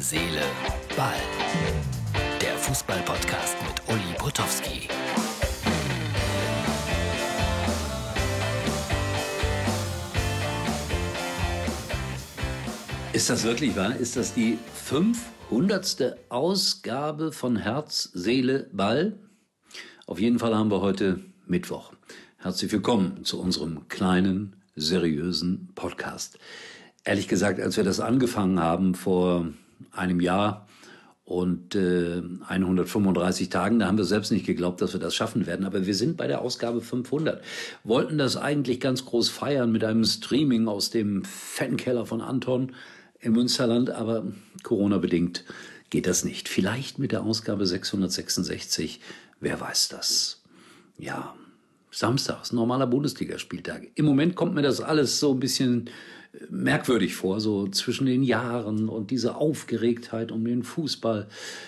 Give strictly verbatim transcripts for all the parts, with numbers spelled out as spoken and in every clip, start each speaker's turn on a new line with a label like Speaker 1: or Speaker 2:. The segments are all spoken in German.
Speaker 1: Seele, Ball. Der Fußball-Podcast mit Uli Potowski.
Speaker 2: Ist das wirklich wahr? Ist das die fünfhundertste Ausgabe von Herz, Seele, Ball? Auf jeden Fall haben wir heute Mittwoch. Herzlich willkommen zu unserem kleinen, seriösen Podcast. Ehrlich gesagt, als wir das angefangen haben vor einem Jahr und äh, hundertfünfunddreißig Tagen, da haben wir selbst nicht geglaubt, dass wir das schaffen werden. Aber wir sind bei der Ausgabe fünfhundert. Wollten das eigentlich ganz groß feiern mit einem Streaming aus dem Fankeller von Anton im Münsterland, aber Corona-bedingt geht das nicht. Vielleicht mit der Ausgabe sechshundertsechsundsechzig, wer weiß das. Ja, Samstags, normaler Bundesligaspieltag. Im Moment kommt mir das alles so ein bisschen merkwürdig vor, so zwischen den Jahren und diese Aufgeregtheit um den Fußball.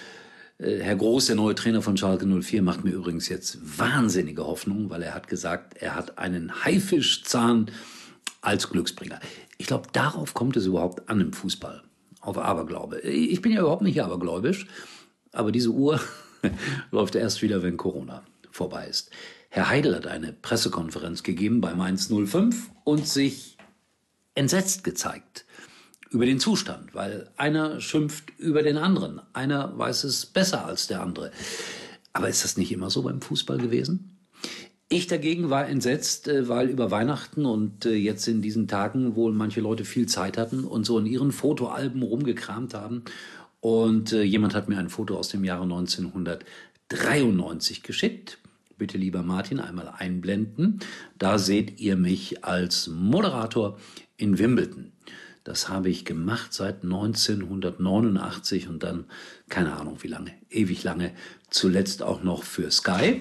Speaker 2: Herr Groß, der neue Trainer von Schalke null vier, macht mir übrigens jetzt wahnsinnige Hoffnung, weil er hat gesagt, er hat einen Haifischzahn als Glücksbringer. Ich glaube, darauf kommt es überhaupt an im Fußball, auf Aberglaube. Ich bin ja überhaupt nicht abergläubisch, aber diese Uhr läuft erst wieder, wenn Corona vorbei ist. Herr Heidel hat eine Pressekonferenz gegeben bei Mainz null fünf und sich entsetzt gezeigt über den Zustand, weil einer schimpft über den anderen. Einer weiß es besser als der andere. Aber ist das nicht immer so beim Fußball gewesen? Ich dagegen war entsetzt, weil über Weihnachten und jetzt in diesen Tagen wohl manche Leute viel Zeit hatten und so in ihren Fotoalben rumgekramt haben. Und jemand hat mir ein Foto aus dem Jahre neunzehnhundertdreiundneunzig geschickt. Bitte, lieber Martin, einmal einblenden. Da seht ihr mich als Moderator in Wimbledon. Das habe ich gemacht seit neunzehnhundertneunundachtzig und dann, keine Ahnung wie lange, ewig lange, zuletzt auch noch für Sky.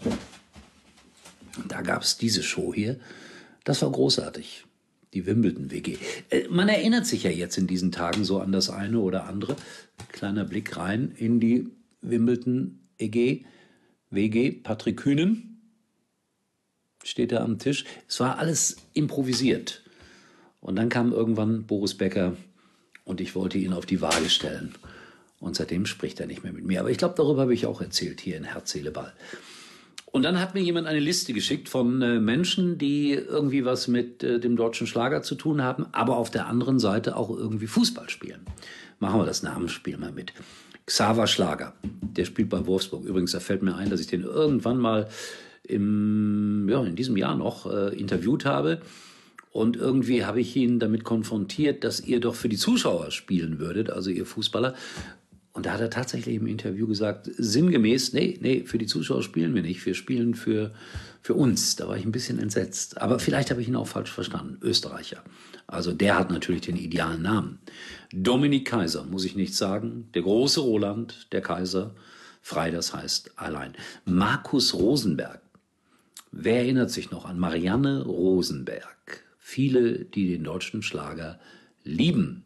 Speaker 2: Da gab es diese Show hier. Das war großartig, die Wimbledon-W G. Man erinnert sich ja jetzt in diesen Tagen so an das eine oder andere. Kleiner Blick rein in die Wimbledon-E G. W G, Patrick Kühnen steht da am Tisch. Es war alles improvisiert. Und dann kam irgendwann Boris Becker und ich wollte ihn auf die Waage stellen. Und seitdem spricht er nicht mehr mit mir. Aber ich glaube, darüber habe ich auch erzählt hier in Herz, Seele, Ball. Und dann hat mir jemand eine Liste geschickt von äh, Menschen, die irgendwie was mit äh, dem deutschen Schlager zu tun haben, aber auf der anderen Seite auch irgendwie Fußball spielen. Machen wir das Namensspiel mal mit. Xaver Schlager, der spielt bei Wolfsburg. Übrigens, da fällt mir ein, dass ich den irgendwann mal im, ja, in diesem Jahr noch äh, interviewt habe. Und irgendwie habe ich ihn damit konfrontiert, dass ihr doch für die Zuschauer spielen würdet, also ihr Fußballer. Und da hat er tatsächlich im Interview gesagt, sinngemäß, nee, nee, für die Zuschauer spielen wir nicht, wir spielen für, für uns. Da war ich ein bisschen entsetzt. Aber vielleicht habe ich ihn auch falsch verstanden. Österreicher. Also der hat natürlich den idealen Namen. Dominik Kaiser, muss ich nicht sagen. Der große Roland, der Kaiser. Frei, das heißt allein. Markus Rosenberg. Wer erinnert sich noch an Marianne Rosenberg? Viele, die den deutschen Schlager lieben.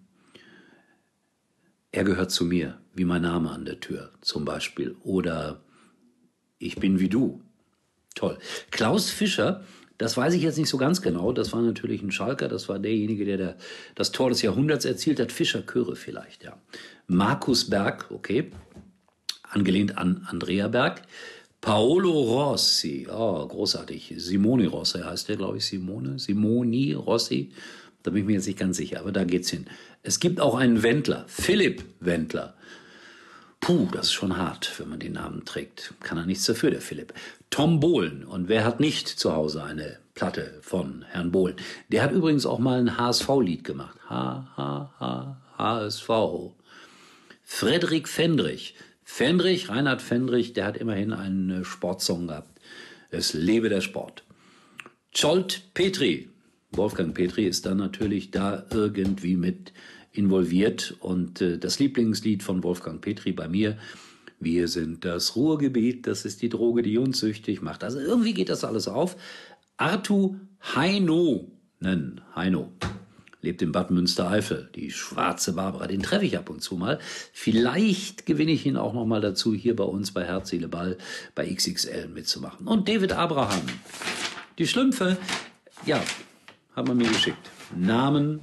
Speaker 2: Er gehört zu mir, wie mein Name an der Tür zum Beispiel. Oder Ich bin wie du. Toll. Klaus Fischer, das weiß ich jetzt nicht so ganz genau. Das war natürlich ein Schalker. Das war derjenige, der, der das Tor des Jahrhunderts erzielt hat. Fischer Chöre vielleicht, ja. Markus Berg, okay. Angelehnt an Andrea Berg. Paolo Rossi, oh, großartig. Simone Rossi heißt der, glaube ich. Simone, Simoni Rossi. Da bin ich mir jetzt nicht ganz sicher, aber da geht's hin. Es gibt auch einen Wendler, Philipp Wendler. Puh, das ist schon hart, wenn man den Namen trägt. Kann er nichts dafür, der Philipp. Tom Bohlen. Und wer hat nicht zu Hause eine Platte von Herrn Bohlen? Der hat übrigens auch mal ein H S V-Lied gemacht. H, H, H, H S V. Frederik Fendrich. Fendrich, Reinhard Fendrich, der hat immerhin einen Sportsong gehabt. Es lebe der Sport. Zsolt Petri. Wolfgang Petri ist dann natürlich da irgendwie mit involviert. Und äh, das Lieblingslied von Wolfgang Petri bei mir, wir sind das Ruhrgebiet, das ist die Droge, die uns süchtig macht. Also irgendwie geht das alles auf. Artu Heinonen, Heino, lebt in Bad Münstereifel, die schwarze Barbara, den treffe ich ab und zu mal. Vielleicht gewinne ich ihn auch noch mal dazu, hier bei uns bei Herz, Seele, Ball bei X X L mitzumachen. Und David Abraham, die Schlümpfe, ja, hat man mir geschickt. Namen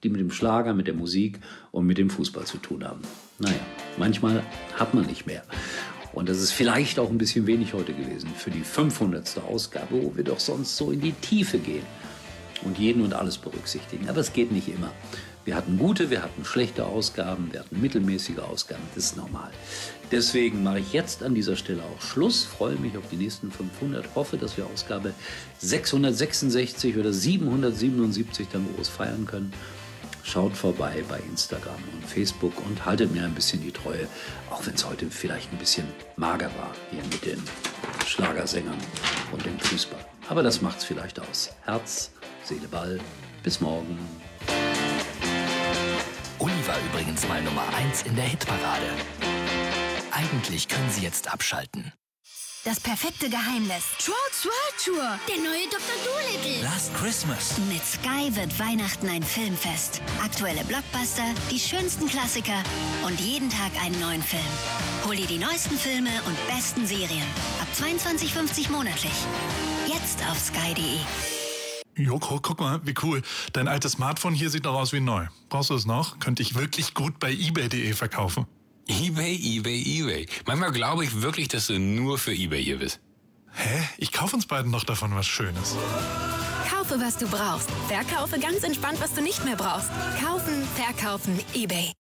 Speaker 2: die mit dem Schlager, mit der Musik und mit dem Fußball zu tun haben. Naja, manchmal hat man nicht mehr. Und das ist vielleicht auch ein bisschen wenig heute gewesen für die fünfhundertste Ausgabe, wo wir doch sonst so in die Tiefe gehen und jeden und alles berücksichtigen. Aber es geht nicht immer. Wir hatten gute, wir hatten schlechte Ausgaben, wir hatten mittelmäßige Ausgaben, das ist normal. Deswegen mache ich jetzt an dieser Stelle auch Schluss, freue mich auf die nächsten fünfhundert, hoffe, dass wir Ausgabe sechshundertsechsundsechzig oder siebenhundertsiebenundsiebzig dann groß feiern können. Schaut vorbei bei Instagram und Facebook und haltet mir ein bisschen die Treue, auch wenn es heute vielleicht ein bisschen mager war hier mit den Schlagersängern und dem Fußball. Aber das macht's vielleicht aus. Herz, Seele, Ball. Bis morgen.
Speaker 1: Uli war übrigens mal Nummer eins in der Hitparade. Eigentlich können Sie jetzt abschalten.
Speaker 3: Das perfekte Geheimnis.
Speaker 4: Trolls World Tour, der neue Doktor Dolittle.
Speaker 1: Last Christmas.
Speaker 3: Mit Sky wird Weihnachten ein Filmfest. Aktuelle Blockbuster, die schönsten Klassiker und jeden Tag einen neuen Film. Hol dir die neuesten Filme und besten Serien. Ab zweiundzwanzig fünfzig monatlich. Jetzt auf sky punkt de.
Speaker 5: Jo, guck, guck mal, wie cool. Dein altes Smartphone hier sieht doch aus wie neu. Brauchst du es noch? Könnte ich wirklich gut bei ebay punkt de verkaufen.
Speaker 6: eBay, eBay, eBay. Manchmal glaube ich wirklich, dass du nur für eBay hier bist.
Speaker 5: Hä? Ich kaufe uns beiden noch davon was Schönes.
Speaker 7: Kaufe, was du brauchst. Verkaufe ganz entspannt, was du nicht mehr brauchst. Kaufen, verkaufen, eBay.